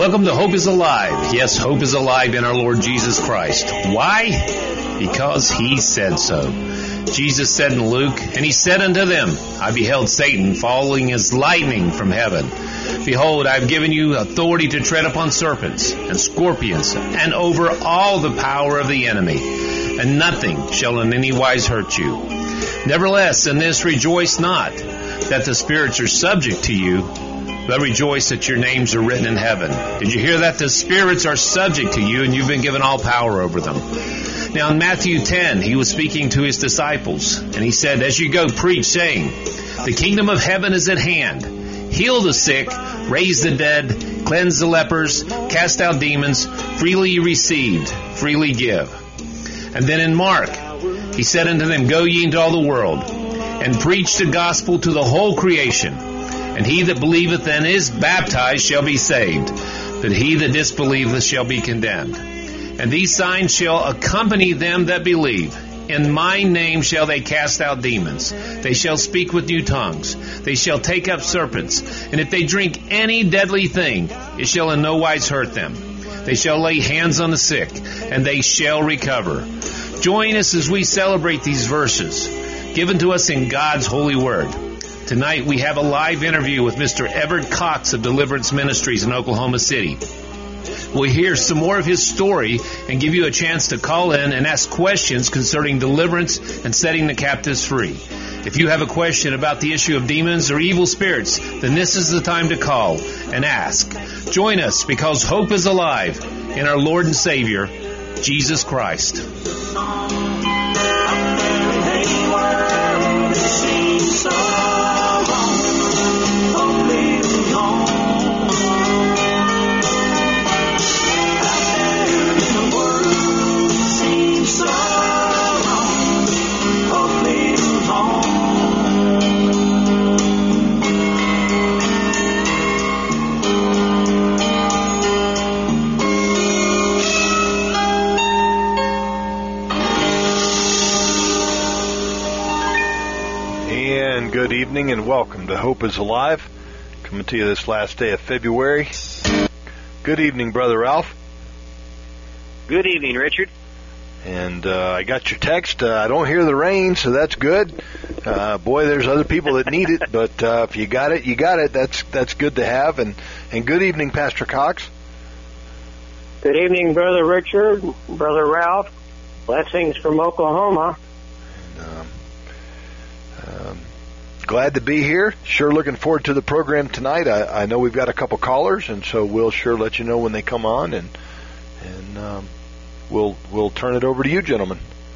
Welcome to Hope is Alive. Yes, hope is alive in our Lord Jesus Christ. Why? Because He said so. Jesus said in Luke, "And He said unto them, I beheld Satan falling as lightning from heaven. Behold, I have given you authority to tread upon serpents and scorpions and over all the power of the enemy, and nothing shall in any wise hurt you. Nevertheless, in this rejoice not that the spirits are subject to you, but rejoice that your names are written in heaven." Did you hear that? The spirits are subject to you, and you've been given all power over them. Now in Matthew 10, He was speaking to His disciples, and He said, "As you go, preach, saying, the kingdom of heaven is at hand. Heal the sick, raise the dead, cleanse the lepers, cast out demons. Freely you received, freely give." And then in Mark, He said unto them, "Go ye into all the world, and preach the gospel to the whole creation. And he that believeth and is baptized shall be saved, but he that disbelieveth shall be condemned. And these signs shall accompany them that believe. In my name shall they cast out demons. They shall speak with new tongues. They shall take up serpents. And if they drink any deadly thing, it shall in no wise hurt them. They shall lay hands on the sick, and they shall recover." Join us as we celebrate these verses given to us in God's holy word. Tonight we have a live interview with Mr. Everett Cox of Deliverance Ministries in Oklahoma City. We'll hear some more of his story and give you a chance to call in and ask questions concerning deliverance and setting the captives free. If you have a question about the issue of demons or evil spirits, then this is the time to call and ask. Join us because hope is alive in our Lord and Savior, Jesus Christ. Good evening and welcome to Hope is Alive, coming to you this last day of February. Good evening, Brother Ralph. Good evening, Richard. And I got your text. I don't hear the rain, so that's good. Boy, there's other people that need it, but if you got it, you got it. That's good to have. And good evening, Pastor Cox. Good evening, Brother Richard, Brother Ralph. Blessings from Oklahoma. Glad to be here. Sure looking forward to the program tonight. I know we've got a couple callers, and so we'll sure let you know when they come on, and we'll turn it over to you, gentlemen.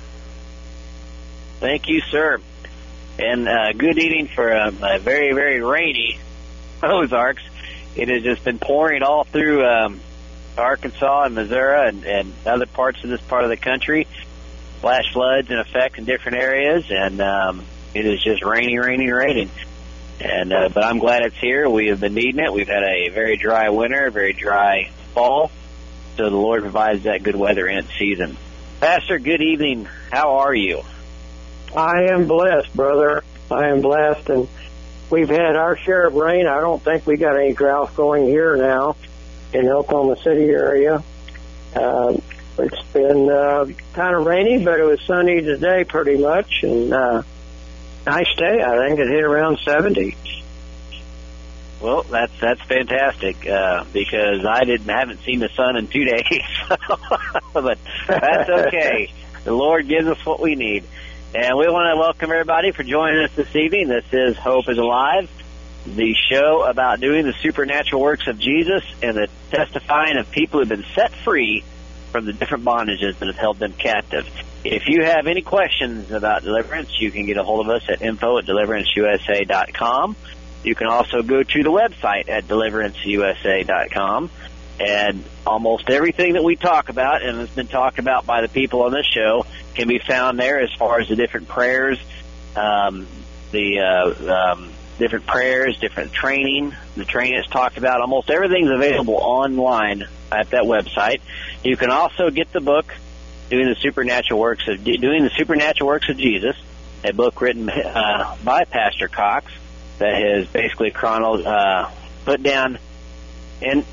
Thank you, sir. And good evening for a very, very rainy Ozarks. It has just been pouring all through Arkansas and Missouri and other parts of this part of the country. Flash floods in effect in different areas, and it is just raining. And but I'm glad it's here. We have been needing it. We've had a very dry winter, a very dry fall, so the Lord provides that good weather in its season. Pastor, good evening. How are you? I am blessed, brother. I am blessed, and we've had our share of rain. I don't think we got any drought going here now in the Oklahoma City area. It's been kind of rainy, but it was sunny today pretty much, and nice day. I think it hit around 70. Well, that's fantastic because I haven't seen the sun in 2 days, but that's okay. The Lord gives us what we need, and we want to welcome everybody for joining us this evening. This is Hope is Alive, the show about doing the supernatural works of Jesus and the testifying of people who have been set free from the different bondages that have held them captive. If you have any questions about deliverance, you can get a hold of us at info@deliveраnceusa.com. You can also go to the website at deliveраnceusa.com. And almost everything that we talk about and has been talked about by the people on this show can be found there as far as the different prayers, different training. The training is talked about. Almost everything's available online at that website. You can also get the book, Doing the Supernatural Works of Jesus, a book written by Pastor Cox that has basically put down in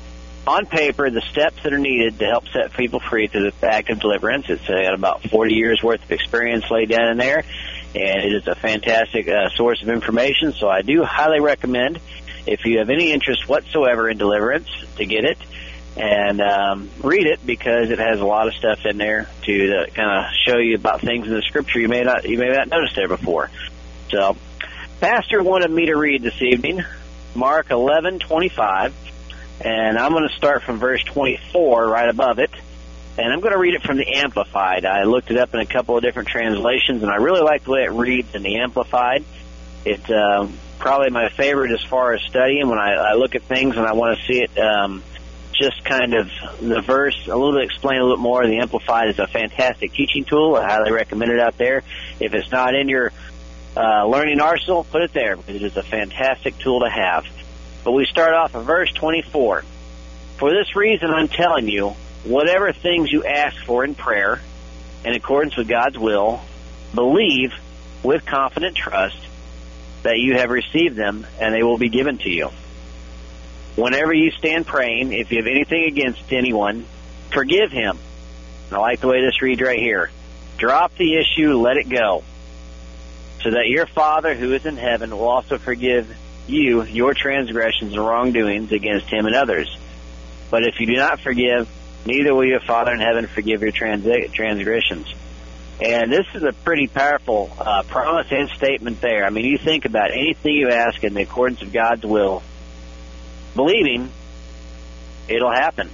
on paper the steps that are needed to help set people free through the act of deliverance. It's got about 40 years worth of experience laid down in there, and it is a fantastic source of information. So I do highly recommend, if you have any interest whatsoever in deliverance, to get it and read it, because it has a lot of stuff in there to kind of show you about things in the Scripture you may not noticed there before. So, Pastor wanted me to read this evening Mark 11:25. And I'm going to start from verse 24, right above it. And I'm going to read it from the Amplified. I looked it up in a couple of different translations, and I really like the way it reads in the Amplified. It's probably my favorite as far as studying. When I look at things and I want to see it just kind of the verse, a little bit, explain a little bit more. The Amplified is a fantastic teaching tool. I highly recommend it out there. If it's not in your learning arsenal, put it there, because it is a fantastic tool to have. But we start off in verse 24. For this reason I'm telling you, whatever things you ask for in prayer, in accordance with God's will, believe with confident trust that you have received them, and they will be given to you. Whenever you stand praying, if you have anything against anyone, forgive him. And I like the way this reads right here. Drop the issue, let it go, so that your Father who is in heaven will also forgive you your transgressions and wrongdoings against him and others. But if you do not forgive, neither will your Father in heaven forgive your transgressions. And this is a pretty powerful promise and statement there. I mean, you think about anything you ask in the accordance of God's will, believing it'll happen.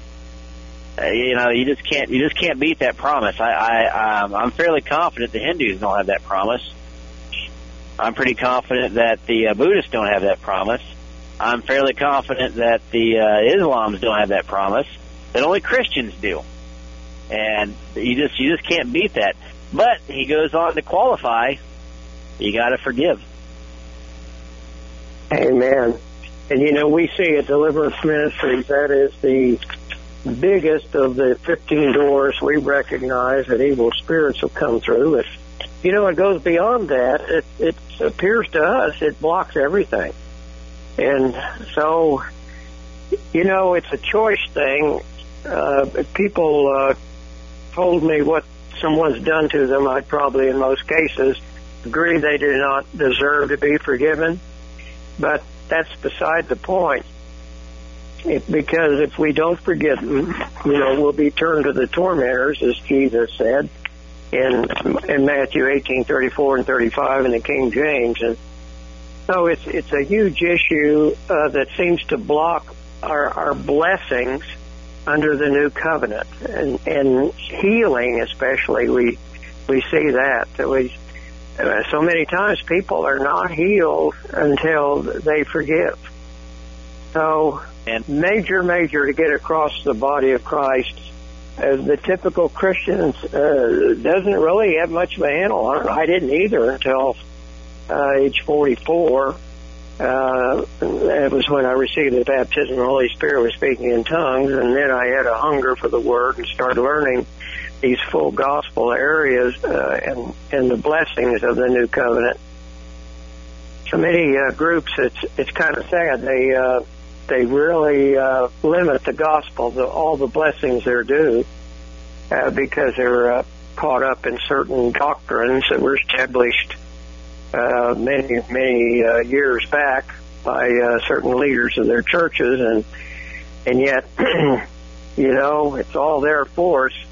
You just can't beat that promise. I'm fairly confident the Hindus don't have that promise. I'm pretty confident that the Buddhists don't have that promise. I'm fairly confident that the Islams don't have that promise. That only Christians do. And you just can't beat that. But he goes on to qualify, you got to forgive. Amen. And we see at Deliverance Ministries, that is the biggest of the 15 doors we recognize that evil spirits will come through. It goes beyond that. It appears to us it blocks everything. And so, it's a choice thing. If people told me what someone's done to them, I'd probably, in most cases, agree they do not deserve to be forgiven. But that's beside the point. Because if we don't forgive them, we'll be turned to the tormentors, as Jesus said in Matthew 18:34 and 35 in the King James. And so it's a huge issue that seems to block our blessings under the new covenant, and healing especially. We see that so many times people are not healed until they forgive. So major to get across the body of Christ. The typical Christian doesn't really have much of a handle on it. I didn't either until age 44. That was when I received the baptism of the Holy Spirit with speaking in tongues, and then I had a hunger for the Word and started learning these full gospel areas and the blessings of the new covenant. So many groups, it's kind of sad. They really limit the gospel, all the blessings they're due, because they're caught up in certain doctrines that were established many years back by certain leaders of their churches, and yet, it's all there for us.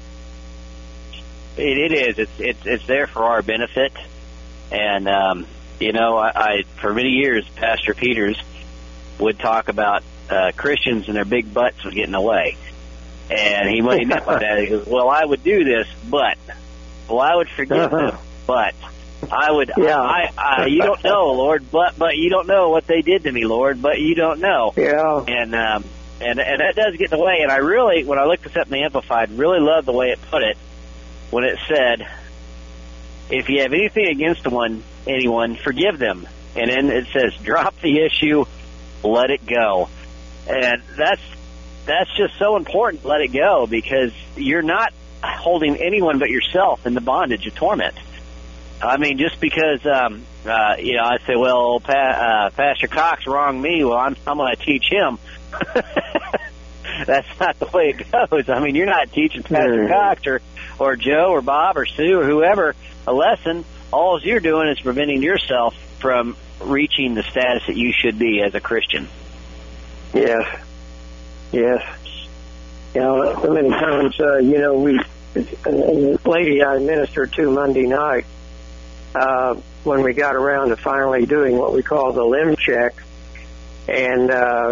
It is. It's there for our benefit, and I for many years, Pastor Peters would talk about Christians and their big butts was getting away, and he meant by that. He goes, "Well, I would do this, but I would forgive them, but I would. Yeah. You don't know, Lord, but you don't know what they did to me, Lord, but you don't know." Yeah. And that does get in the way. And I really, when I looked this up in the Amplified, really loved the way it put it when it said, "If you have anything against anyone, forgive them." And then it says, "Drop the issue, let it go." And that's just so important to let it go, because you're not holding anyone but yourself in the bondage of torment. I mean, just because I say, well, Pastor Cox wronged me, well, I'm going to teach him. That's not the way it goes. I mean, you're not teaching Pastor Cox or Joe or Bob or Sue or whoever a lesson. All you're doing is preventing yourself from reaching the status that you should be as a Christian. Yes. You know, so many times, the lady I ministered to Monday night, when we got around to finally doing what we call the limb check, and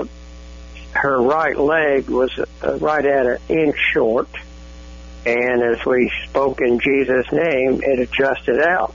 her right leg was right at an inch short, and as we spoke in Jesus' name, it adjusted out.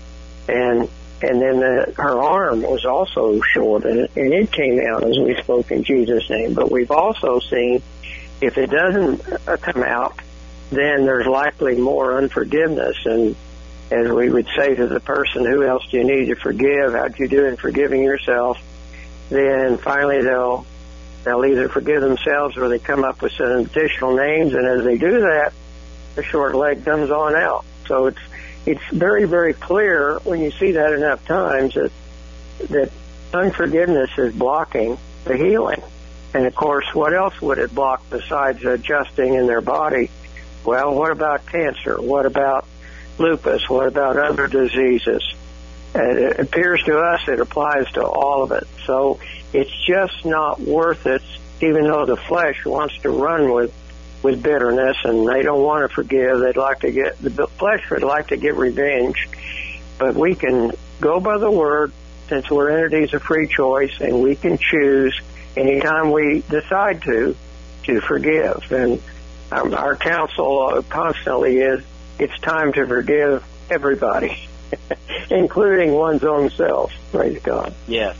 And then her arm was also short, and it came out as we spoke in Jesus' name. But we've also seen, if it doesn't come out, then there's likely more unforgiveness. And as we would say to the person, who else do you need to forgive? How'd you do in forgiving yourself? Then finally they'll either forgive themselves or they come up with some additional names. And as they do that, the short leg comes on out. So it's very, very clear when you see that enough times that unforgiveness is blocking the healing. And, of course, what else would it block besides adjusting in their body? Well, what about cancer? What about lupus? What about other diseases? It appears to us it applies to all of it. So it's just not worth it, even though the flesh wants to run with bitterness, and they don't want to forgive. The flesh would like to get revenge, but we can go by the word, since we're entities of free choice, and we can choose anytime we decide to forgive. And our counsel constantly is, it's time to forgive everybody, including one's own self. Praise God. Yes,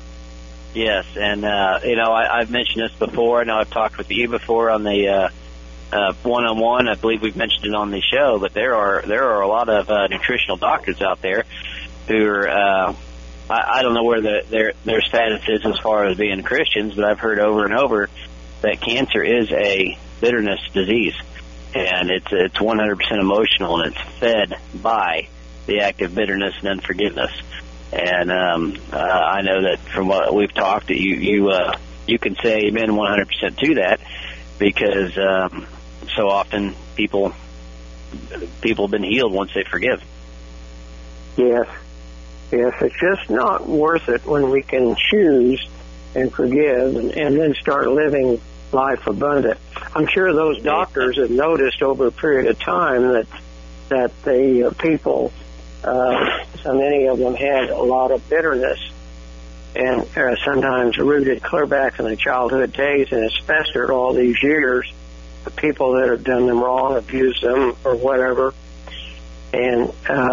and I've mentioned this before. I know I've talked with you before on the one-on-one. I believe we've mentioned it on the show, but there are a lot of nutritional doctors out there who are I don't know where their status is as far as being Christians, but I've heard over and over that cancer is a bitterness disease, and it's 100% emotional, and it's fed by the act of bitterness and unforgiveness. And I know that from what we've talked, that you can say amen 100% to that, because so often people have been healed once they forgive. Yes, it's just not worth it when we can choose and forgive and then start living life abundant. I'm sure those doctors have noticed over a period of time that the people, so many of them had a lot of bitterness, and sometimes rooted clear back in the childhood days, and it's festered all these years. The people that have done them wrong, abused them, or whatever. And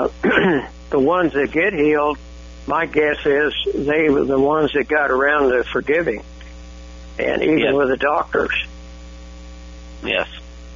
the ones that get healed, my guess is they were the ones that got around to forgiving, and even with the doctors. Yes,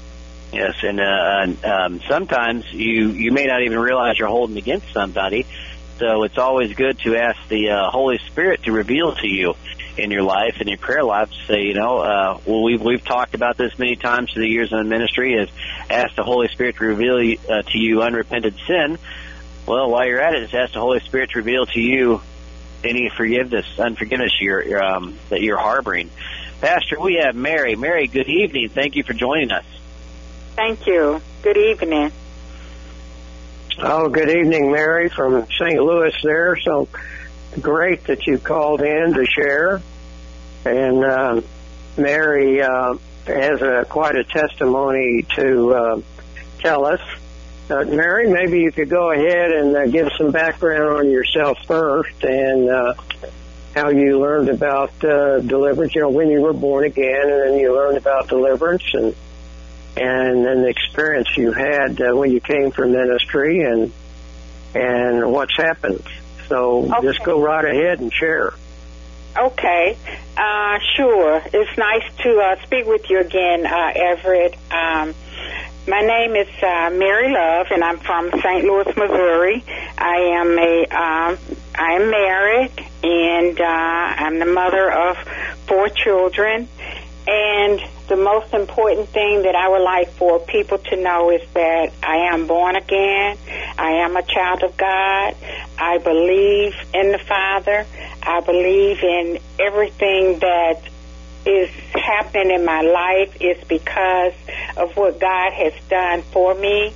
and sometimes you may not even realize you're holding against somebody, so it's always good to ask the Holy Spirit to reveal to you in your life, in your prayer life, to say, we've talked about this many times through the years in the ministry, is ask the Holy Spirit to reveal to you unrepented sin. Well, while you're at it, just ask the Holy Spirit to reveal to you any unforgiveness that you're harboring. Pastor, we have Mary. Mary, good evening. Thank you for joining us. Thank you. Good evening. Oh, good evening, Mary, from St. Louis there. So great that you called in to share. And Mary has quite a testimony to tell us. Mary, maybe you could go ahead and give some background on yourself first, and how you learned about deliverance, when you were born again, and then you learned about deliverance, and then the experience you had when you came for ministry, and what's happened. So Just go right ahead and share. Okay. Sure. It's nice to speak with you again, Everett. My name is Mary Love, and I'm from St. Louis, Missouri. I am married, and I'm the mother of 4 children. And the most important thing that I would like for people to know is that I am born again. I am a child of God. I believe in the Father. I believe in everything that is happening in my life is because of what God has done for me.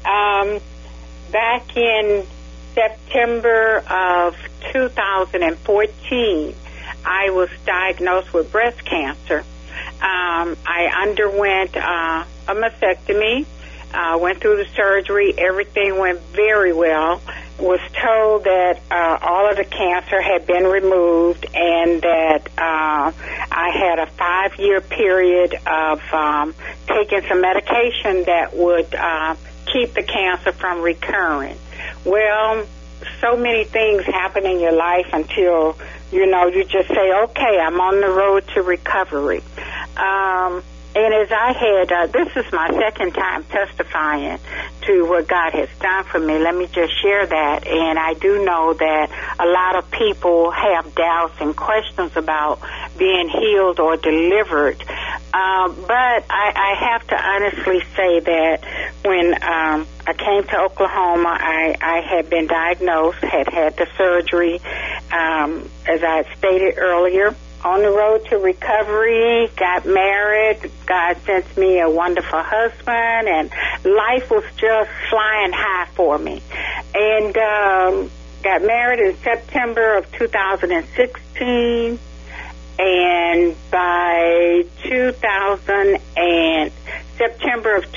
Back in September of 2014, I was diagnosed with breast cancer. I underwent a mastectomy, went through the surgery. Everything went very well. Was told that all of the cancer had been removed and that I had a 5-year period of taking some medication that would keep the cancer from recurring. Well, so many things happen in your life until, you just say, okay, I'm on the road to recovery. And as I had, this is my second time testifying to what God has done for me. Let me just share that. And I do know that a lot of people have doubts and questions about being healed or delivered. But I have to honestly say that when I came to Oklahoma, I had been diagnosed, had the surgery, as I had stated earlier. On the road to recovery, got married. God sent me a wonderful husband, and life was just flying high for me. And got married in September of 2016, and by September of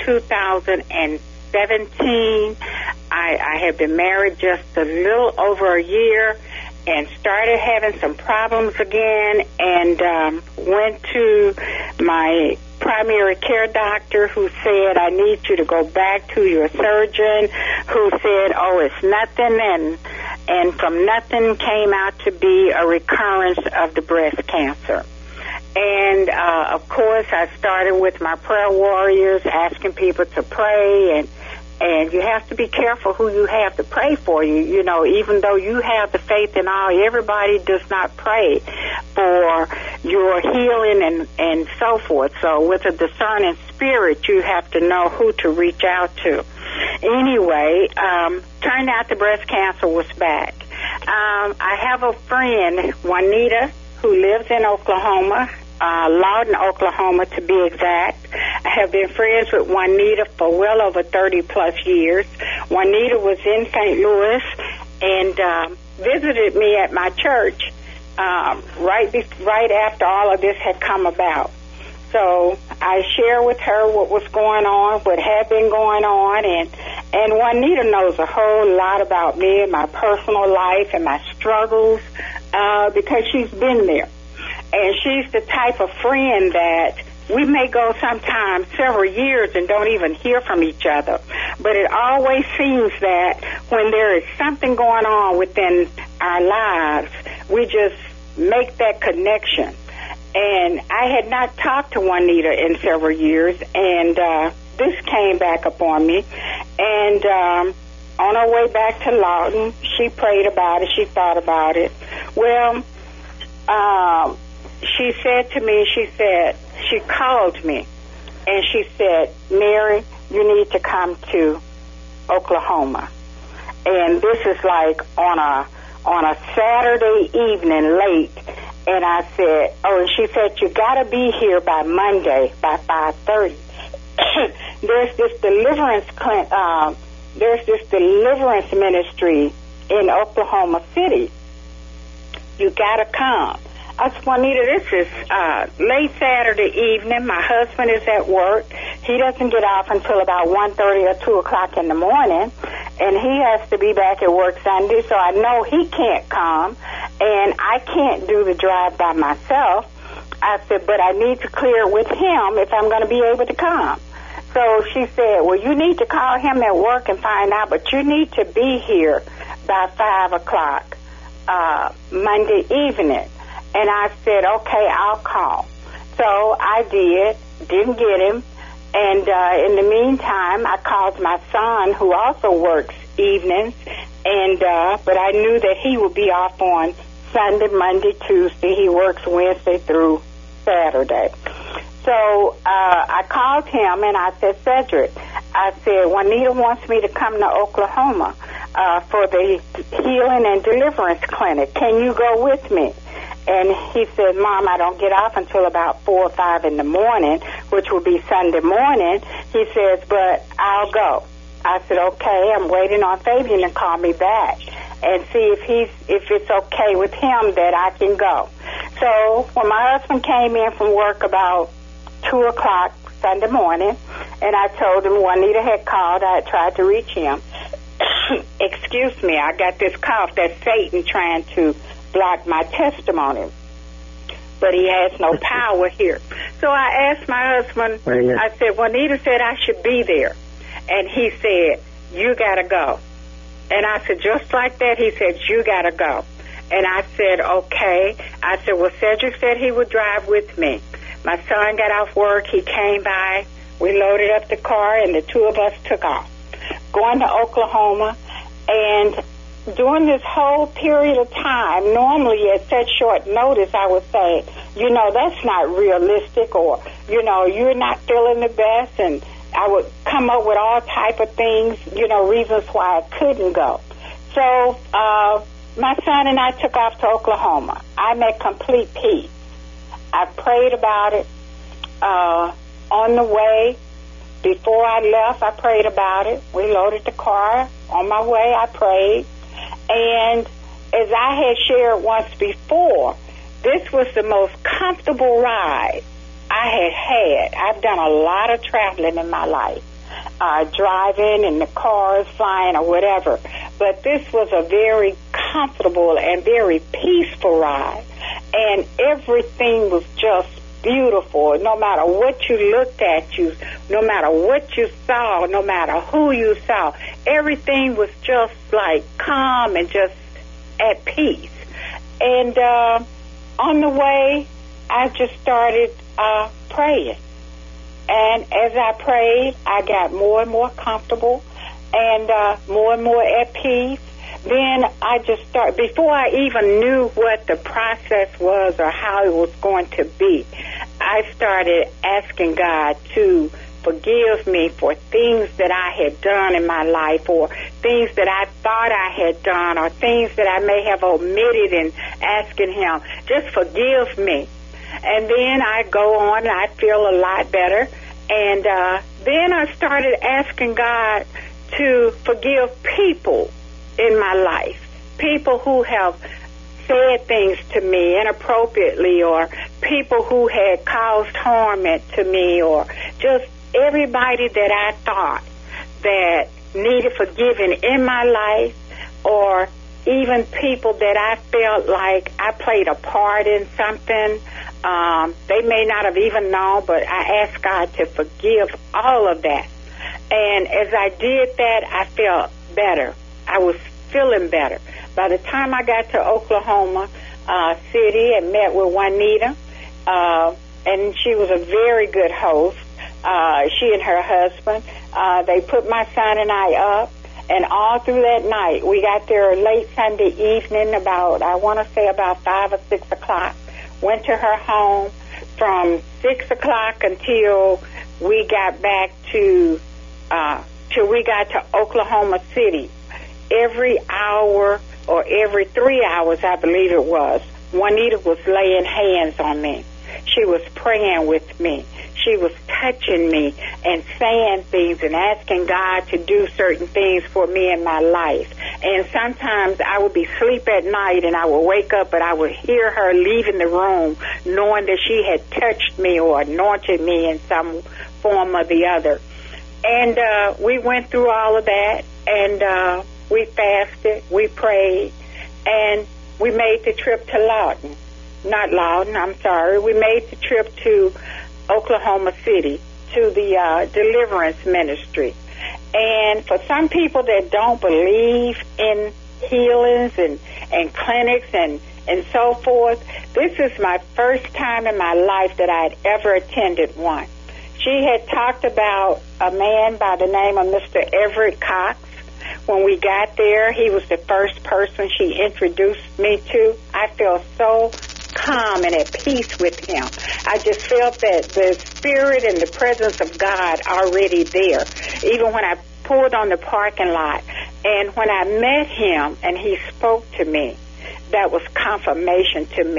2017, I had been married just a little over a year, and started having some problems again, and went to my primary care doctor, who said, I need you to go back to your surgeon, who said, oh, it's nothing, and from nothing came out to be a recurrence of the breast cancer. And, of course, I started with my prayer warriors, asking people to pray, and you have to be careful who you have to pray for you. Even though you have the faith in all, everybody does not pray for your healing and so forth. So with a discerning spirit, you have to know who to reach out to. Anyway, turned out the breast cancer was back. I have a friend, Juanita, who lives in Oklahoma, Lawton, Oklahoma, to be exact. I have been friends with Juanita for well over 30-plus years. Juanita was in St. Louis and visited me at my church right after all of this had come about. So I shared with her what was going on, what had been going on, and Juanita knows a whole lot about me and my personal life and my struggles because she's been there. And she's the type of friend that we may go sometimes several years and don't even hear from each other. But it always seems that when there is something going on within our lives, we just make that connection. And I had not talked to Juanita in several years, and this came back upon me. And on her way back to Lawton, she prayed about it. She thought about it. Well, she said to me, she called me, and she said, Mary, you need to come to Oklahoma. And this is like on a Saturday evening late. And I said, and she said, you got to be here by Monday by 5:30. There's this deliverance ministry in Oklahoma City. You got to come. I said, Juanita, this is late Saturday evening. My husband is at work. He doesn't get off until about 1:30 or 2 o'clock in the morning, and he has to be back at work Sunday, so I know he can't come, and I can't do the drive by myself. I said, but I need to clear it with him if I'm going to be able to come. So she said, well, you need to call him at work and find out, but you need to be here by 5 o'clock Monday evening. And I said, okay, I'll call. So I didn't get him. And in the meantime, I called my son, who also works evenings, and but I knew that he would be off on Sunday, Monday, Tuesday. He works Wednesday through Saturday. So I called him, and I said, Cedric, I said, Juanita wants me to come to Oklahoma for the healing and deliverance clinic. Can you go with me? And he said, Mom, I don't get off until about 4 or 5 in the morning, which will be Sunday morning. He says, but I'll go. I said, okay, I'm waiting on Fabian to call me back and see if it's okay with him that I can go. So when my husband came in from work about 2 o'clock Sunday morning, and I told him Juanita had called, I had tried to reach him. Excuse me, I got this cough. That's Satan trying to block my testimony, but he has no power here. So I asked my husband, I said, Juanita said I should be there, and he said, you gotta go. And I said, just like that? He said, you gotta go. And I said, okay. I said, well, Cedric said he would drive with me. My son got off work, he came by, we loaded up the car, and the two of us took off, going to Oklahoma. And during this whole period of time, normally at such short notice, I would say, you know, that's not realistic, or, you know, you're not feeling the best, and I would come up with all type of things, you know, reasons why I couldn't go. So my son and I took off to Oklahoma. I'm at complete peace. I prayed about it on the way. Before I left, I prayed about it. We loaded the car. On my way, I prayed. And as I had shared once before, this was the most comfortable ride I had. I've done a lot of traveling in my life, driving in the cars, flying, or whatever. But this was a very comfortable and very peaceful ride. And everything was just beautiful. No matter what you looked at, no matter what you saw, no matter who you saw, everything was just like calm and just at peace. And on the way, I just started praying. And as I prayed, I got more and more comfortable and more at peace. Then I just started, before I even knew what the process was or how it was going to be, I started asking God to forgive me for things that I had done in my life, or things that I thought I had done, or things that I may have omitted, and asking Him, just forgive me. And then I go on and I feel a lot better. And then I started asking God to forgive people in my life, people who have said things to me inappropriately, or people who had caused harm to me, or just everybody that I thought that needed forgiving in my life, or even people that I felt like I played a part in something. They may not have even known, but I asked God to forgive all of that. And as I did that, I felt better. I was feeling better. By the time I got to Oklahoma City and met with Juanita, and she was a very good host, she and her husband, they put my son and I up, and all through that night, we got there late Sunday evening, about 5 or 6 o'clock, went to her home from 6 o'clock until we got back till we got to Oklahoma City. Every hour or every 3 hours, I believe it was, Juanita was laying hands on me. She was praying with me. She was touching me and saying things and asking God to do certain things for me in my life. And sometimes I would be asleep at night and I would wake up, but I would hear her leaving the room knowing that she had touched me or anointed me in some form or the other. And we went through all of that, and we fasted, we prayed, and we made the trip to Lawton. Not Lawton, I'm sorry. We made the trip to Oklahoma City, to the Deliverance Ministry. And for some people that don't believe in healings and clinics and so forth, this is my first time in my life that I had ever attended one. She had talked about a man by the name of Mr. Everett Cox. When we got there, he was the first person she introduced me to. I felt so calm and at peace with him. I just felt that the spirit and the presence of God already there. Even when I pulled on the parking lot, and when I met him and he spoke to me, that was confirmation to me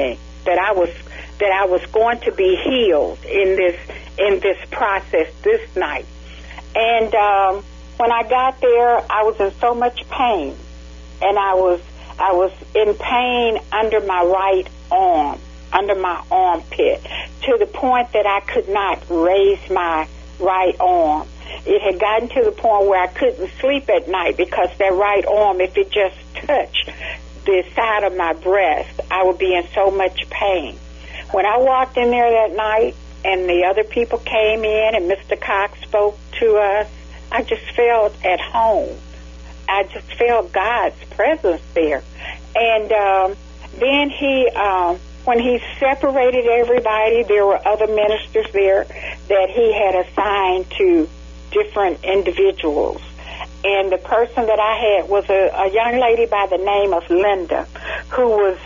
that I was going to be healed in this process this night. And when I got there, I was in so much pain, and I was in pain under my right arm, under my armpit, to the point that I could not raise my right arm. It had gotten to the point where I couldn't sleep at night because that right arm, if it just touched the side of my breast, I would be in so much pain. When I walked in there that night and the other people came in and Mr. Cox spoke to us, I just felt at home. I just felt God's presence there. And then when he separated everybody, there were other ministers there that he had assigned to different individuals. And the person that I had was a young lady by the name of Linda, who was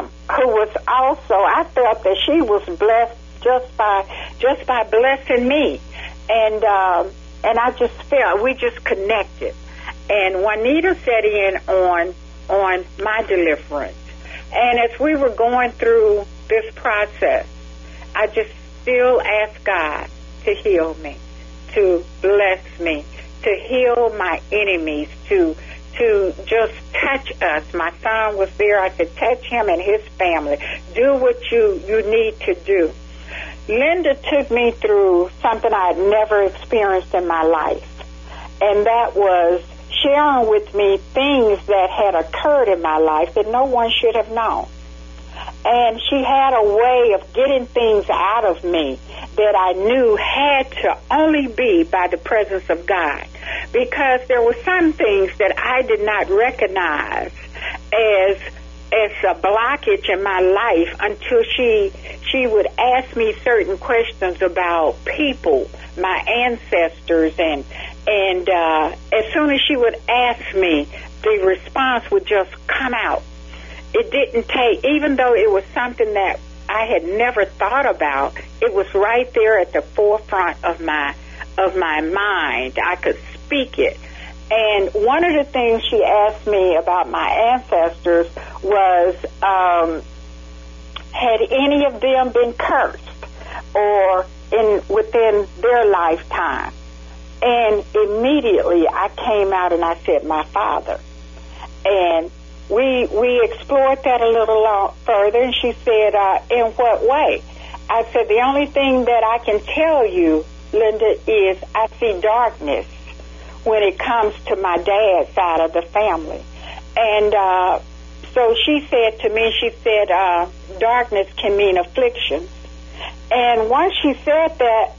also, I felt that she was blessed just by blessing me. And I just felt we just connected. And Juanita set in on my deliverance. And as we were going through this process, I just still asked God to heal me, to bless me, to heal my enemies, to just touch us. My son was there. I said, touch him and his family. Do what you need to do. Linda took me through something I had never experienced in my life, and that was sharing with me things that had occurred in my life that no one should have known. And she had a way of getting things out of me that I knew had to only be by the presence of God, because there were some things that I did not recognize as a blockage in my life until she would ask me certain questions about people, my ancestors, and as soon as she would ask me, the response would just come out. It didn't take, even though it was something that I had never thought about, it was right there at the forefront of my mind. I could speak it. And one of the things she asked me about my ancestors was, had any of them been cursed or within their lifetime? And immediately I came out and I said, my father. And we explored that a little further, and she said, in what way? I said, the only thing that I can tell you, Linda, is I see darkness when it comes to my dad's side of the family. And so she said to me, darkness can mean affliction. And once she said that,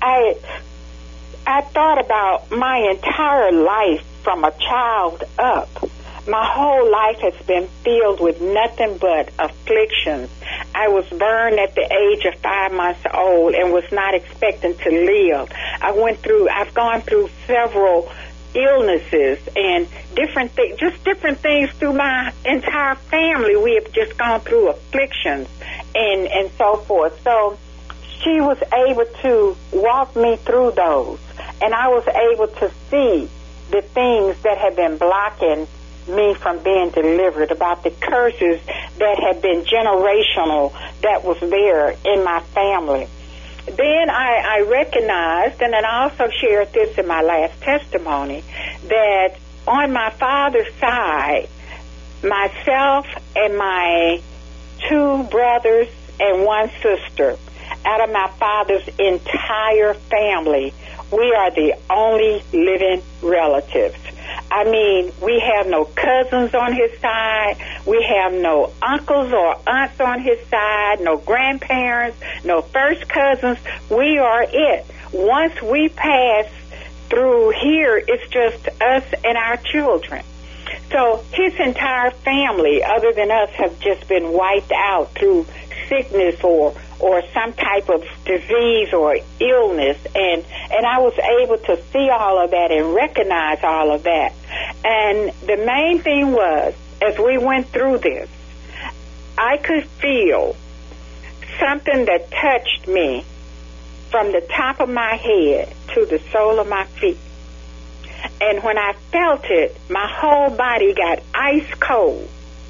I thought about my entire life from a child up. My whole life has been filled with nothing but afflictions. I was burned at the age of 5 months old and was not expecting to live. I've gone through several illnesses and different things through my entire family. We have just gone through afflictions and so forth. So she was able to walk me through those, and I was able to see the things that had been blocking me from being delivered, about the curses that had been generational that was there in my family. Then I recognized, and then I also shared this in my last testimony, that on my father's side, myself and my 2 brothers and 1 sister, out of my father's entire family, we are the only living relatives. I mean, we have no cousins on his side. We have no uncles or aunts on his side, no grandparents, no first cousins. We are it. Once we pass through here, it's just us and our children. So his entire family, other than us, have just been wiped out through sickness or some type of disease or illness, and I was able to see all of that and recognize all of that. And the main thing was, as we went through this, I could feel something that touched me from the top of my head to the sole of my feet. And when I felt it, my whole body got ice cold.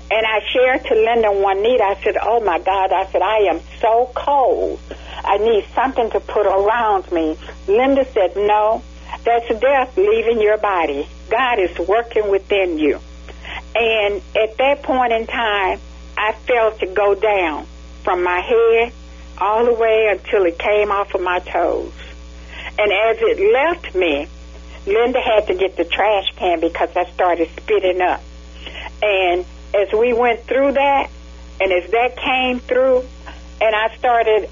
And I shared to Linda and Juanita, I said, oh my God, I said, I am so cold. I need something to put around me. Linda said, no, that's death leaving your body. God is working within you. And at that point in time, I felt it go down from my head all the way until it came off of my toes. And as it left me, Linda had to get the trash can because I started spitting up. And as we went through that, and as that came through, and I started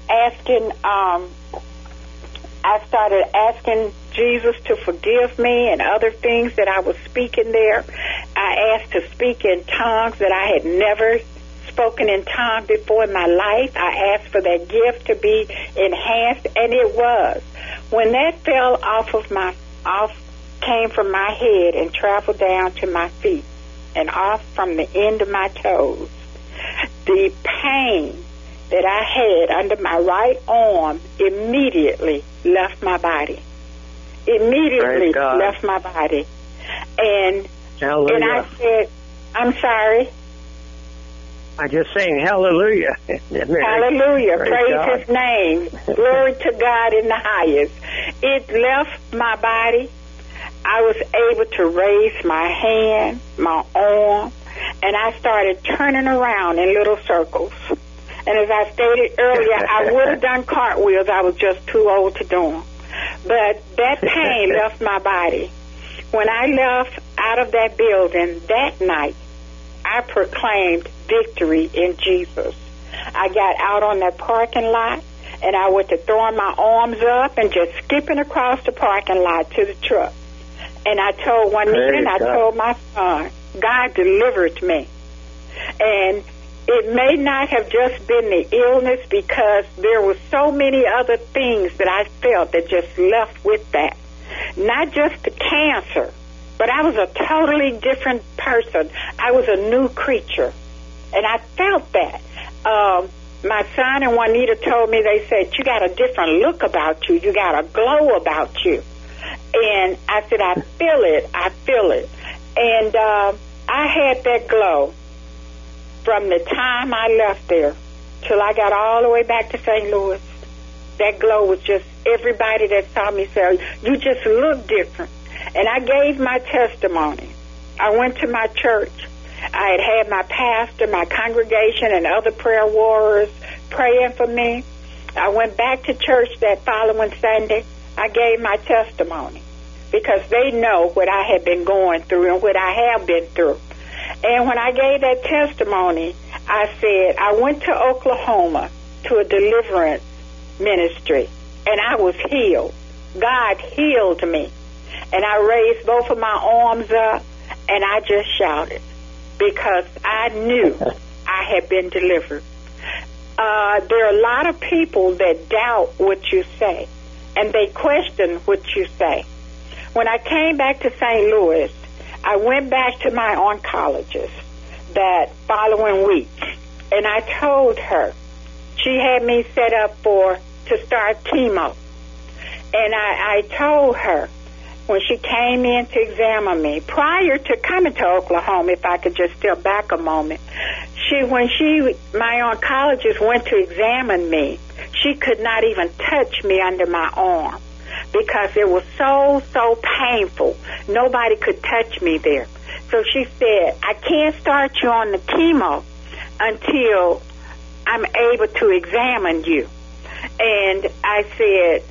asking Jesus to forgive me and other things that I was speaking there. I asked to speak in tongues that I had never spoken in tongues before in my life. I asked for that gift to be enhanced, and it was. When that fell came from my head and traveled down to my feet and off from the end of my toes, the pain that I had under my right arm immediately left my body. Immediately left my body. And I said, I'm sorry. I just sang hallelujah. Hallelujah. Praise his name. Glory to God in the highest. It left my body. I was able to raise my hand, my arm, and I started turning around in little circles. And as I stated earlier, I would have done cartwheels. I was just too old to do them. But that pain left my body. When I left out of that building that night, I proclaimed victory in Jesus. I got out on that parking lot, and I went to throwing my arms up and just skipping across the parking lot to the truck. And I told Juanita and I told my son, God delivered me. And it may not have just been the illness, because there were so many other things that I felt that just left with that. Not just the cancer, but I was a totally different person. I was a new creature. And I felt that. My son and Juanita told me, they said, you got a different look about you. You got a glow about you. And I said, I feel it. I feel it. And I had that glow from the time I left there till I got all the way back to St. Louis. That glow was just, everybody that saw me said, you just look different. And I gave my testimony. I went to my church. I had my pastor, my congregation, and other prayer warriors praying for me. I went back to church that following Sunday. I gave my testimony because they know what I had been going through and what I have been through. And when I gave that testimony, I said, I went to Oklahoma to a deliverance ministry, and I was healed. God healed me. And I raised both of my arms up, and I just shouted because I knew I had been delivered. There are a lot of people that doubt what you say, and they question what you say. When I came back to St. Louis, I went back to my oncologist that following week, and I told her, she had me set up to start chemo. And I told her, when she came in to examine me, prior to coming to Oklahoma, if I could just step back a moment, my oncologist went to examine me, she could not even touch me under my arm because it was so painful. Nobody could touch me there. So she said, I can't start you on the chemo until I'm able to examine you. And I said,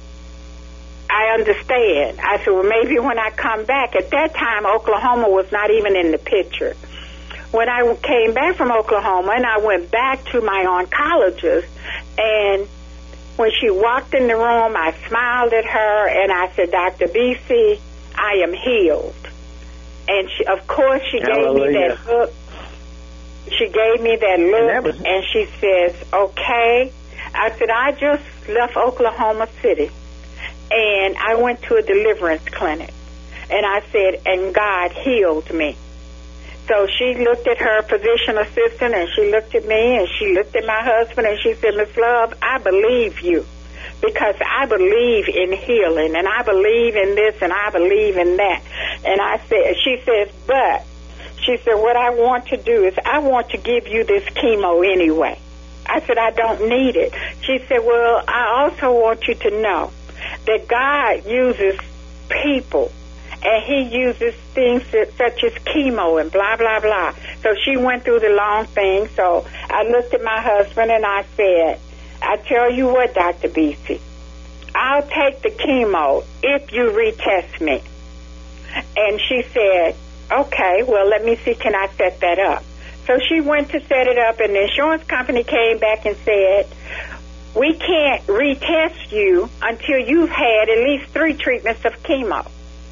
I understand. I said, well, maybe when I come back. At that time, Oklahoma was not even in the picture. When I came back from Oklahoma and I went back to my oncologist, and when she walked in the room, I smiled at her and I said, Dr. BC, I am healed. And of course, she gave me that look. She gave me that look, and she says, okay. I said, I just left Oklahoma City, and I went to a deliverance clinic. And I said, and God healed me. So she looked at her physician assistant, and she looked at me, and she looked at my husband, and she said, Miss Love, I believe you, because I believe in healing, and I believe in this, and I believe in that. And I said, she says, but She said, what I want to do is I want to give you this chemo anyway. I said, I don't need it. She said, well, I also want you to know that God uses people, and he uses things such as chemo and blah, blah, blah. So she went through the long thing. So I looked at my husband and I said, I tell you what, Dr. Beasy, I'll take the chemo if you retest me. And she said, okay, well, let me see, can I set that up? So she went to set it up, and the insurance company came back and said, we can't retest you until you've had at least 3 treatments of chemo.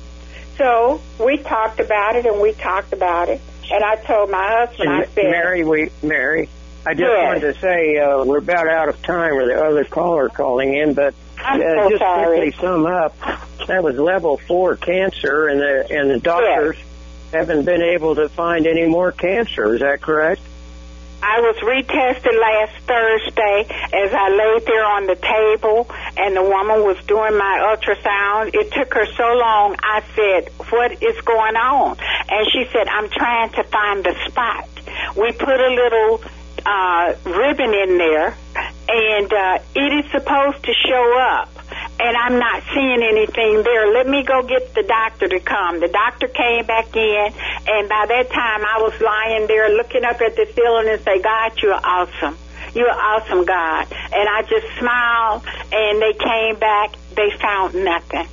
So we talked about it, and and I told my husband, I said... Mary, I just wanted to say we're about out of time with the other caller calling in, but I'm so just sorry. quickly sum up, that was level 4 cancer, and the doctors haven't been able to find any more cancer. Is that correct? I was retested last Thursday as I laid there on the table and the woman was doing my ultrasound. It took her so long. I said, what is going on? And she said, I'm trying to find the spot. We put a little ribbon in there, and it is supposed to show up. And I'm not seeing anything there. Let me go get the doctor to come. The doctor came back in, and by that time I was lying there looking up at the ceiling and say, God, you're awesome. You're awesome, God. And I just smiled, and they came back. They found nothing.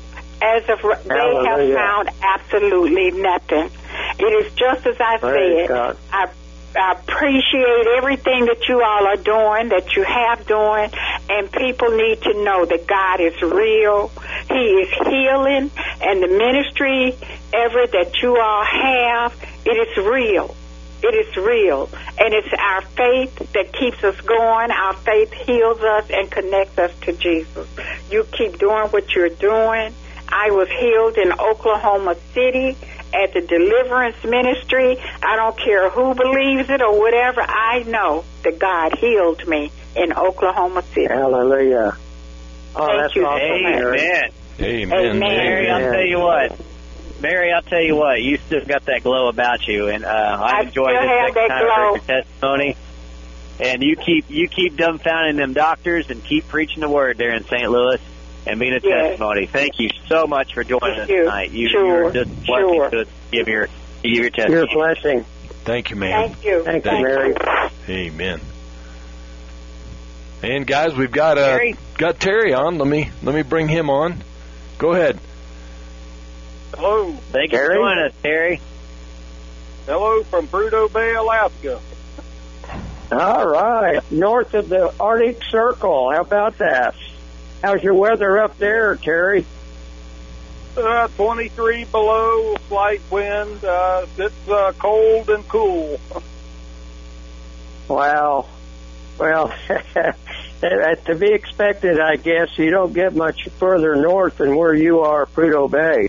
They have found absolutely nothing. It is just as I said. I appreciate everything that you all are doing, that you have doing, and people need to know that God is real. He is healing, and the ministry ever that you all have, it is real. It is real, and it's our faith that keeps us going. Our faith heals us and connects us to Jesus. You keep doing what you're doing. I was healed in Oklahoma City at the Deliverance Ministry. I don't care who believes it or whatever. I know that God healed me in Oklahoma City. Hallelujah. Oh, Thank you. Amen. Amen. Mary, I'll tell you what. Mary, I'll tell you what. You still got that glow about you, and I enjoyed this next time I heard your testimony. And you keep dumbfounding them doctors and keep preaching the word there in St. Louis and being a testimony. Thank you so much for joining us tonight. You're just blessing to give your testimony. You're a blessing. Thank you, ma'am. Thank you. Thank you, Mary. Amen. And guys, we've got Terry on. Let me bring him on. Go ahead. Hello. Thank you for joining us, Terry. Hello from Prudhoe Bay, Alaska. All right. North of the Arctic Circle. How about that? How's your weather up there, Terry? 23 below, slight wind. It's cold and cool. Wow. Well, to be expected, I guess. You don't get much further north than where you are, Prudhoe Bay.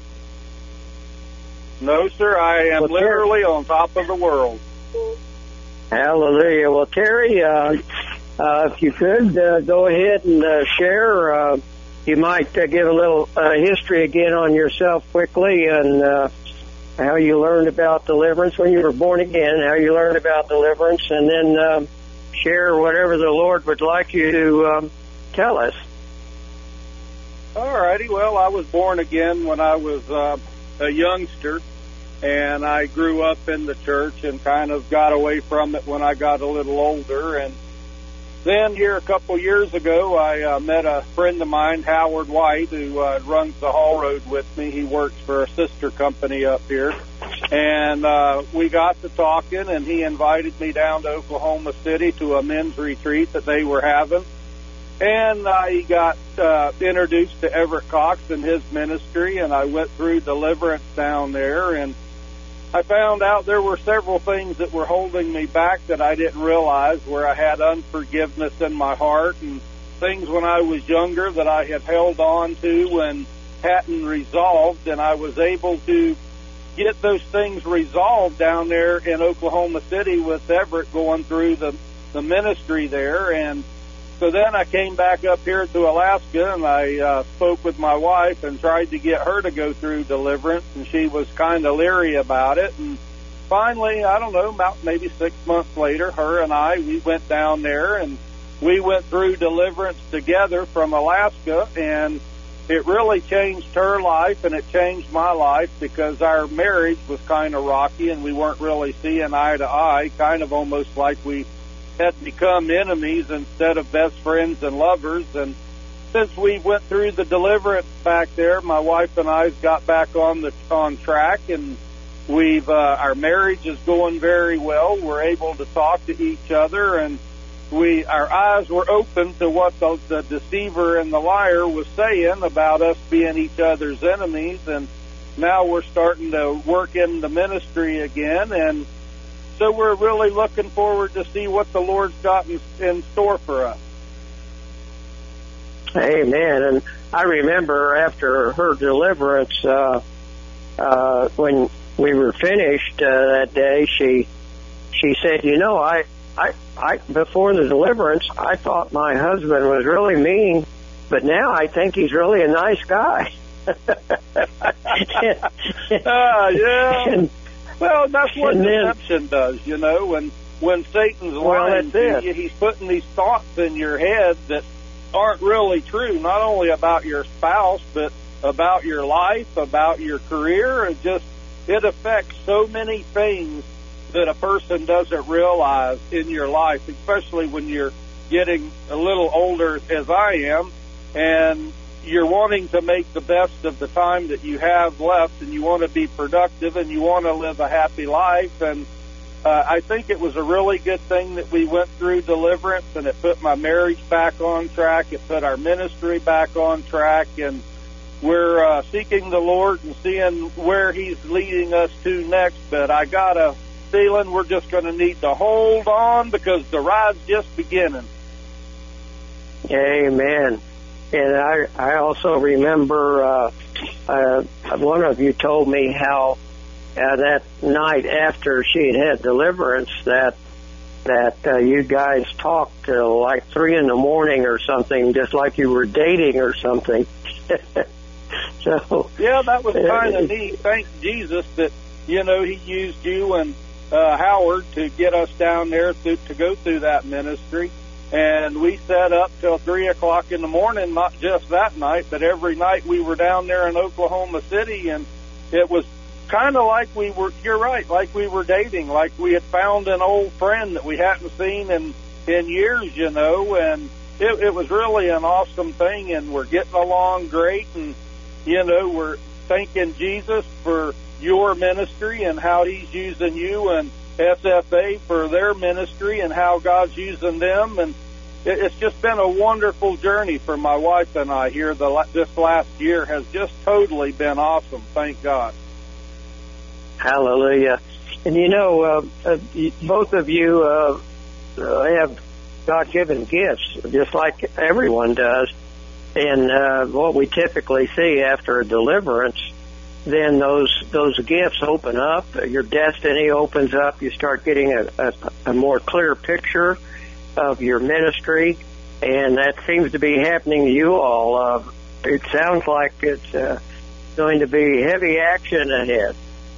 No, sir. I am literally on top of the world. Hallelujah. Well, Terry, if you could, go ahead and share. You might give a little history again on yourself quickly and how you learned about deliverance when you were born again, how you learned about deliverance, and then share whatever the Lord would like you to tell us. All righty. Well, I was born again when I was a youngster, and I grew up in the church and kind of got away from it when I got a little older. And then here a couple years ago, I met a friend of mine, Howard White, who runs the Haul Road with me. He works for a sister company up here. And we got to talking, and he invited me down to Oklahoma City to a men's retreat that they were having. And I got introduced to Everett Cox and his ministry, and I went through deliverance down there, and I found out there were several things that were holding me back that I didn't realize, where I had unforgiveness in my heart and things when I was younger that I had held on to and hadn't resolved, and I was able to get those things resolved down there in Oklahoma City with Everett going through the ministry there. And so then I came back up here to Alaska, and I spoke with my wife and tried to get her to go through deliverance, and she was kind of leery about it. And finally, I don't know, about maybe 6 months later, her and I, we went down there and we went through deliverance together from Alaska, and it really changed her life and it changed my life because our marriage was kind of rocky and we weren't really seeing eye to eye, kind of almost like we had become enemies instead of best friends and lovers. And since we went through the deliverance back there, my wife and I got back on track, and we've our marriage is going very well. We're able to talk to each other, and our eyes were open to what the deceiver and the liar was saying about us being each other's enemies, and now we're starting to work in the ministry again, and so we're really looking forward to see what the Lord's got in store for us. Amen. And I remember after her deliverance, when we were finished that day, she said, "You know, I before the deliverance, I thought my husband was really mean, but now I think he's really a nice guy." Yeah. Well, that's what deception does, you know. When Satan's lying to you, he's putting these thoughts in your head that aren't really true, not only about your spouse, but about your life, about your career. It affects so many things that a person doesn't realize in your life, especially when you're getting a little older, as I am, and you're wanting to make the best of the time that you have left, and you want to be productive, and you want to live a happy life. And I think it was a really good thing that we went through deliverance, and it put my marriage back on track. It put our ministry back on track, and we're seeking the Lord and seeing where He's leading us to next. But I got a feeling we're just going to need to hold on because the ride's just beginning. Amen. And I also remember one of you told me how that night after she had deliverance that you guys talked till like 3 a.m. or something, just like you were dating or something. So yeah, that was kind of neat. Thank Jesus that, you know, He used you and Howard to get us down there to go through that ministry. And we sat up till 3 o'clock in the morning, not just that night, but every night we were down there in Oklahoma City. And it was kind of like you're right, like we were dating, like we had found an old friend that we hadn't seen in years, you know. And it was really an awesome thing, and we're getting along great. And, you know, we're thanking Jesus for your ministry and how He's using you, and SFA for their ministry and how God's using them. And it's just been a wonderful journey for my wife and I here. This last year has just totally been awesome. Thank God. Hallelujah. And you know, both of you have God-given gifts, just like everyone does. And what we typically see after a deliverance, then those gifts open up. Your destiny opens up. You start getting a more clear picture of your ministry, and that seems to be happening to you all. It sounds like it's going to be heavy action ahead.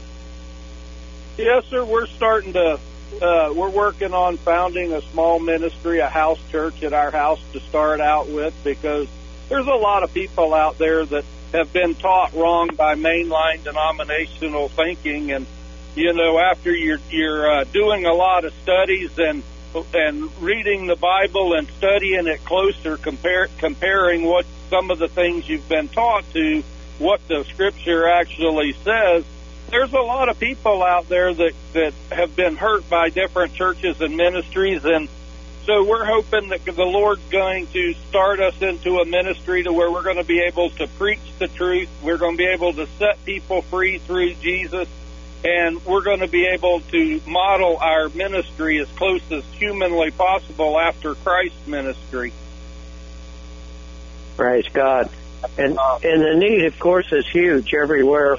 Yes, sir. We're starting to. We're working on founding a small ministry, a house church at our house to start out with, because there's a lot of people out there that have been taught wrong by mainline denominational thinking. And, you know, after you're doing a lot of studies and reading the Bible and studying it closer, comparing what some of the things you've been taught to what the Scripture actually says, there's a lot of people out there that have been hurt by different churches and ministries. And so we're hoping that the Lord's going to start us into a ministry to where we're going to be able to preach the truth. We're going to be able to set people free through Jesus. And we're going to be able to model our ministry as close as humanly possible after Christ's ministry. Praise God. And the need, of course, is huge everywhere.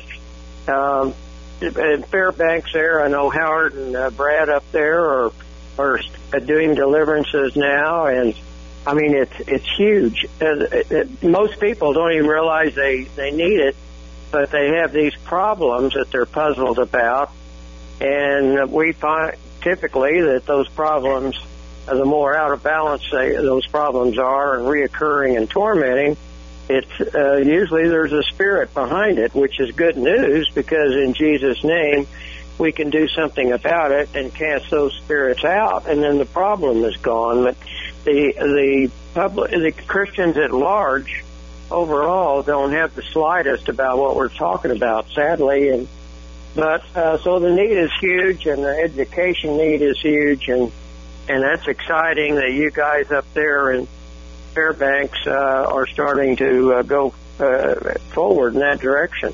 In Fairbanks there, I know Howard and Brad up there are doing deliverances now, and I mean it's huge. Most people don't even realize they need it, but they have these problems that they're puzzled about, And we find typically that those problems, the more out of balance those problems are and reoccurring and tormenting, it's usually there's a spirit behind it, which is good news, because in Jesus' name we can do something about it and cast those spirits out, and then the problem is gone. But the Christians at large overall don't have the slightest about what we're talking about, sadly. But so the need is huge, and the education need is huge, and that's exciting that you guys up there in Fairbanks are starting to go forward in that direction.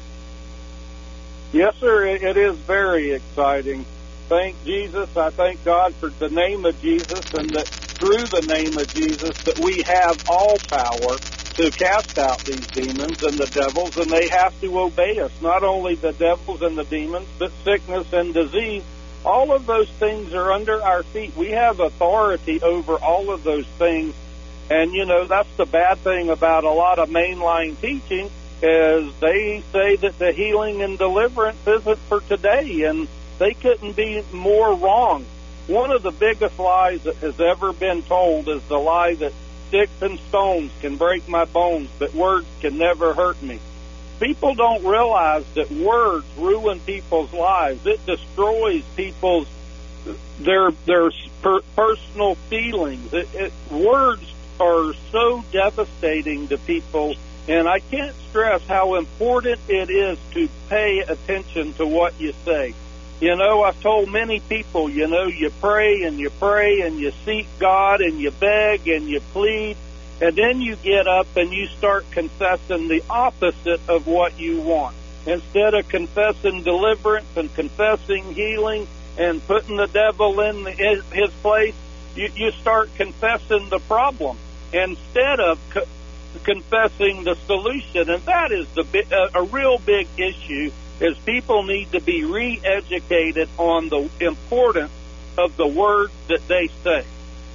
Yes, sir, it is very exciting. Thank Jesus. I thank God for the name of Jesus, and that through the name of Jesus that we have all power to cast out these demons and the devils, and they have to obey us. Not only the devils and the demons, but sickness and disease. All of those things are under our feet. We have authority over all of those things. And, you know, that's the bad thing about a lot of mainline teaching, is they say that the healing and deliverance isn't for today, and they couldn't be more wrong. One of the biggest lies that has ever been told is the lie that sticks and stones can break my bones, but words can never hurt me. People don't realize that words ruin people's lives. It destroys people's their personal feelings. Words are so devastating to people, and I can't stress how important it is to pay attention to what you say. You know, I've told many people, you know, you pray and you seek God and you beg and you plead, and then you get up and you start confessing the opposite of what you want. Instead of confessing deliverance and confessing healing and putting the devil in his place, you start confessing the problem instead of confessing the solution. And that is a real big issue, is people need to be re-educated on the importance of the words that they say.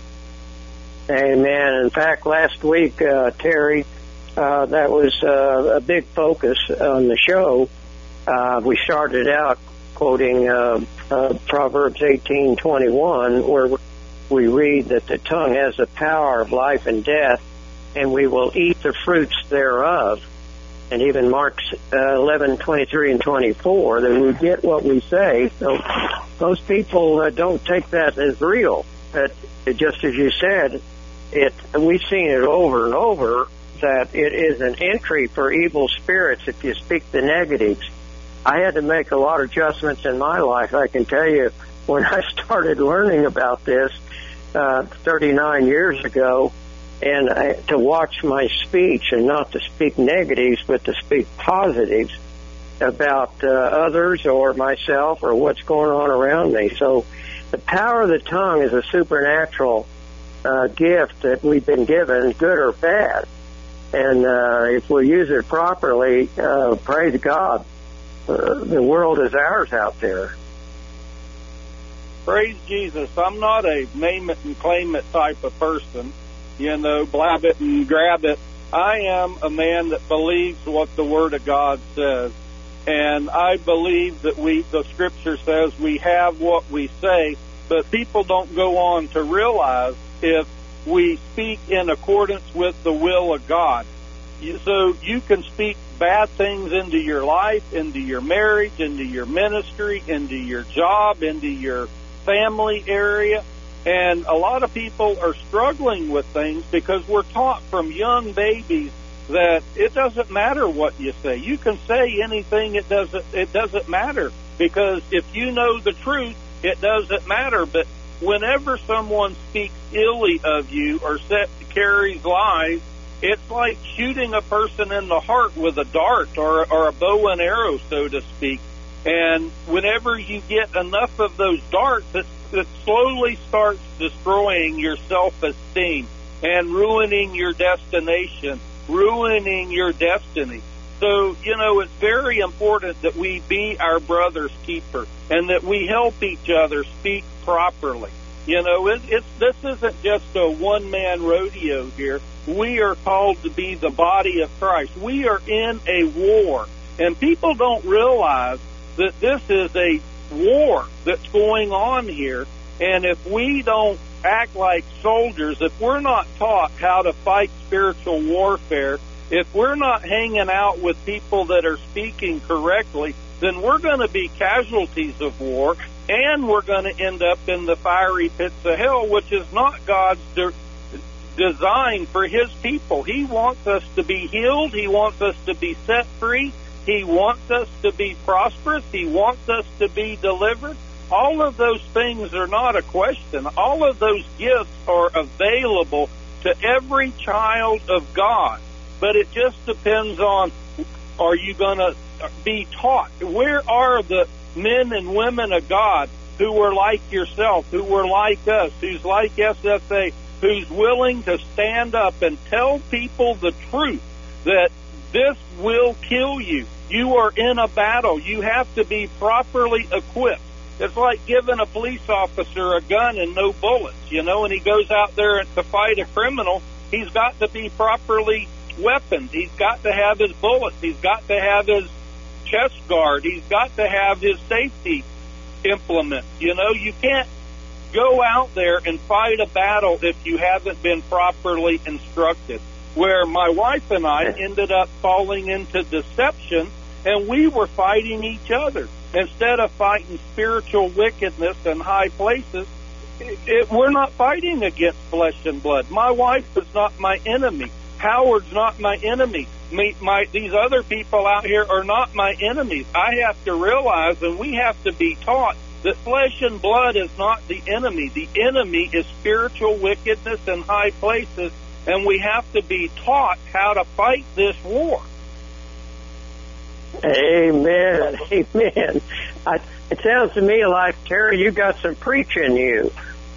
Amen. In fact, last week, Terry, that was a big focus on the show. We started out quoting Proverbs 18:21, where we read that the tongue has the power of life and death, and we will eat the fruits thereof. And even Mark 11:23 and 24, that we get what we say. So most people don't take that as real. But just as you said, we've seen it over and over, that it is an entry for evil spirits if you speak the negatives. I had to make a lot of adjustments in my life. I can tell you, when I started learning about this 39 years ago, and to watch my speech and not to speak negatives, but to speak positives about others or myself or what's going on around me. So the power of the tongue is a supernatural gift that we've been given, good or bad. And if we use it properly, praise God, the world is ours out there. Praise Jesus. I'm not a name it and claim it type of person, you know, blab it and grab it. I am a man that believes what the Word of God says. And I believe that the Scripture says we have what we say, but people don't go on to realize if we speak in accordance with the will of God. So you can speak bad things into your life, into your marriage, into your ministry, into your job, into your family area. And a lot of people are struggling with things because we're taught from young babies that it doesn't matter what you say. You can say anything, it doesn't matter, because if you know the truth, it doesn't matter. But whenever someone speaks illy of you or carries lies, it's like shooting a person in the heart with a dart or a bow and arrow, so to speak. And whenever you get enough of those darts, it slowly starts destroying your self-esteem and ruining your destination, ruining your destiny. So, you know, it's very important that we be our brother's keeper and that we help each other speak properly. You know, this isn't just a one-man rodeo here. We are called to be the body of Christ. We are in a war, and people don't realize that this is a war that's going on here. And if we don't act like soldiers, if we're not taught how to fight spiritual warfare, if we're not hanging out with people that are speaking correctly, then we're going to be casualties of war, and we're going to end up in the fiery pits of hell, which is not God's design for His people. He wants us to be healed. He wants us to be set free. He wants us to be prosperous. He wants us to be delivered. All of those things are not a question. All of those gifts are available to every child of God. But it just depends on, are you going to be taught? Where are the men and women of God who were like yourself, who were like us, who's like SFA, who's willing to stand up and tell people the truth that this will kill you? You are in a battle. You have to be properly equipped. It's like giving a police officer a gun and no bullets, and he goes out there to fight a criminal. He's got to be properly weaponed. He's got to have his bullets. He's got to have his chest guard. He's got to have his safety implements. You can't go out there and fight a battle if you haven't been properly instructed. Where my wife and I ended up falling into deception, and we were fighting each other. Instead of fighting spiritual wickedness in high places, we're not fighting against flesh and blood. My wife is not my enemy. Howard's not my enemy. These other people out here are not my enemies. I have to realize, and we have to be taught, that flesh and blood is not the enemy. The enemy is spiritual wickedness in high places, and we have to be taught how to fight this war. Amen. Amen. It sounds to me like, Terry, you got some preach in you.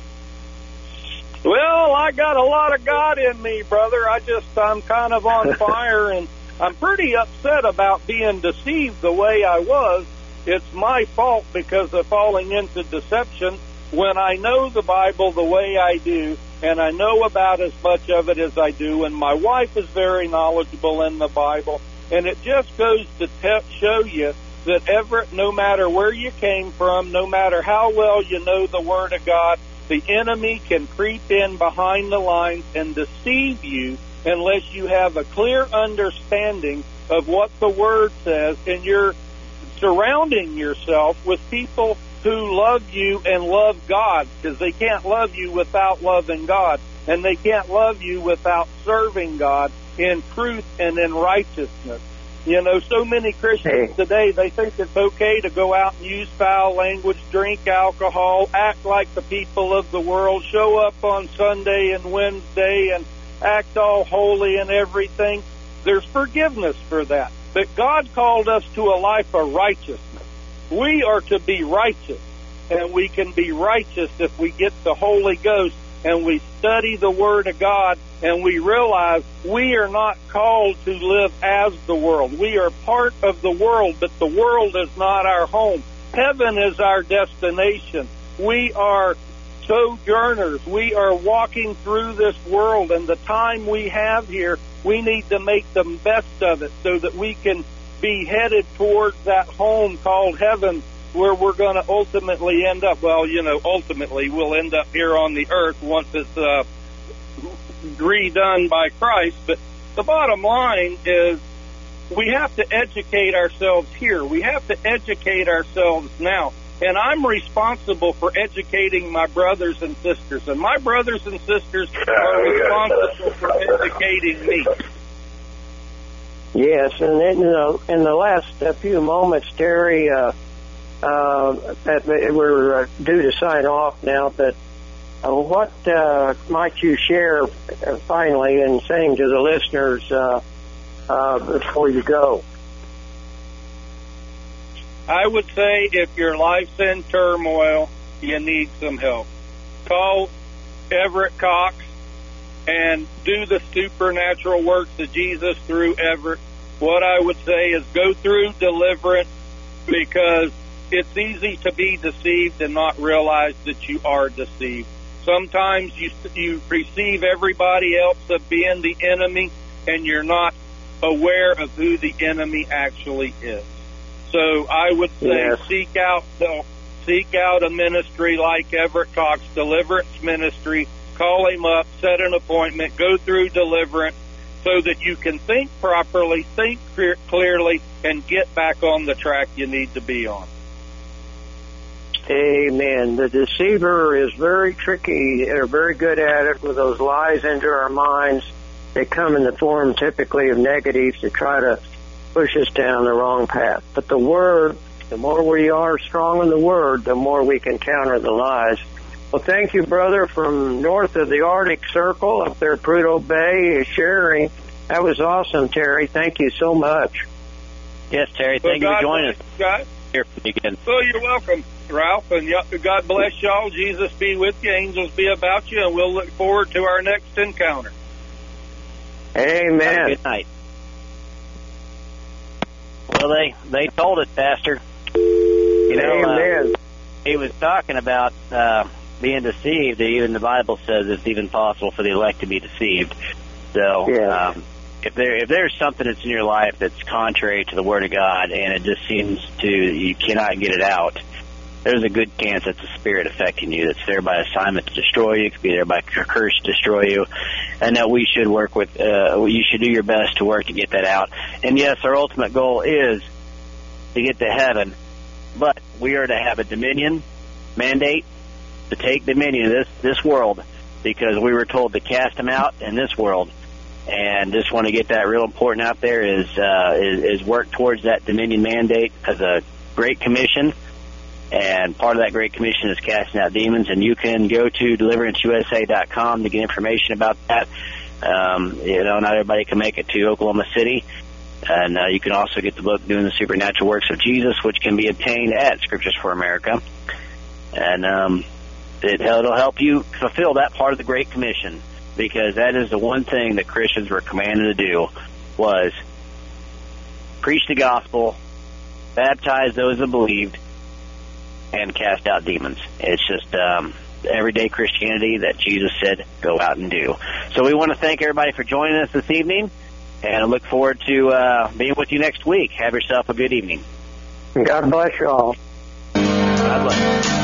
Well, I got a lot of God in me, brother. I'm kind of on fire, and I'm pretty upset about being deceived the way I was. It's my fault because of falling into deception when I know the Bible the way I do, and I know about as much of it as I do, and my wife is very knowledgeable in the Bible. And it just goes to show you that Everett, no matter where you came from, no matter how well you know the Word of God, the enemy can creep in behind the lines and deceive you unless you have a clear understanding of what the Word says, and you're surrounding yourself with people who love you and love God, because they can't love you without loving God, and they can't love you without serving God in truth and in righteousness. So many Christians today, they think it's okay to go out and use foul language, drink alcohol, act like the people of the world, show up on Sunday and Wednesday and act all holy and everything. There's forgiveness for that. But God called us to a life of righteousness. We are to be righteous, and we can be righteous if we get the Holy Ghost and we study the Word of God, and we realize we are not called to live as the world. We are part of the world, but the world is not our home. Heaven is our destination. We are sojourners. We are walking through this world, and the time we have here, we need to make the best of it so that we can be headed towards that home called heaven, where we're going to ultimately end up. Well, ultimately we'll end up here on the earth once it's redone by Christ. But the bottom line is we have to educate ourselves here. We have to educate ourselves now. And I'm responsible for educating my brothers and sisters. And my brothers and sisters are responsible for educating me. Yes, and in the last few moments, Terry, we're due to sign off now, but what might you share finally in saying to the listeners before you go? I would say if your life's in turmoil, you need some help. Call Everett Cox and do the supernatural works of Jesus through Everett. What I would say is go through deliverance, because it's easy to be deceived and not realize that you are deceived. Sometimes you perceive everybody else as being the enemy, and you're not aware of who the enemy actually is. So I would say seek out seek out a ministry like Everett Cox Deliverance Ministry, call him up, set an appointment, go through deliverance so that you can think properly, think clearly, and get back on the track you need to be on. Amen. The deceiver is very tricky. They're very good at it with those lies into our minds. They come in the form typically of negatives to try to push us down the wrong path. But the Word, the more we are strong in the Word, the more we can counter the lies. Well, thank you, brother, from north of the Arctic Circle up there at Prudhoe Bay, sharing. That was awesome, Terry. Thank you so much. Yes, Terry, thank you for joining us. God. Here from you again. Well, you're welcome, Ralph, and God bless y'all. Jesus be with you. Angels be about you, and we'll look forward to our next encounter. Amen. Have a good night. Well, they told us, Pastor. You know, Amen. He was talking about being deceived. Even the Bible says it's even possible for the elect to be deceived. So, Yeah. if there's something that's in your life that's contrary to the Word of God, and it just seems you cannot get it out, there's a good chance that's a spirit affecting you. That's there by assignment to destroy you. It could be there by curse to destroy you, and that we should work with. You should do your best to work to get that out. And yes, our ultimate goal is to get to heaven, but we are to have a dominion mandate to take dominion of this world, because we were told to cast them out in this world. And just want to get that real important out there is work towards that dominion mandate as a Great Commission. And part of that Great Commission is casting out demons. And you can go to deliveranceusa.com to get information about that. Not everybody can make it to Oklahoma City. And you can also get the book, Doing the Supernatural Works of Jesus, which can be obtained at Scriptures for America. And it'll help you fulfill that part of the Great Commission, because that is the one thing that Christians were commanded to do, was preach the gospel, baptize those that believed, and cast out demons. It's just everyday Christianity that Jesus said, go out and do. So we want to thank everybody for joining us this evening, and I look forward to being with you next week. Have yourself a good evening. God bless you all. God bless you.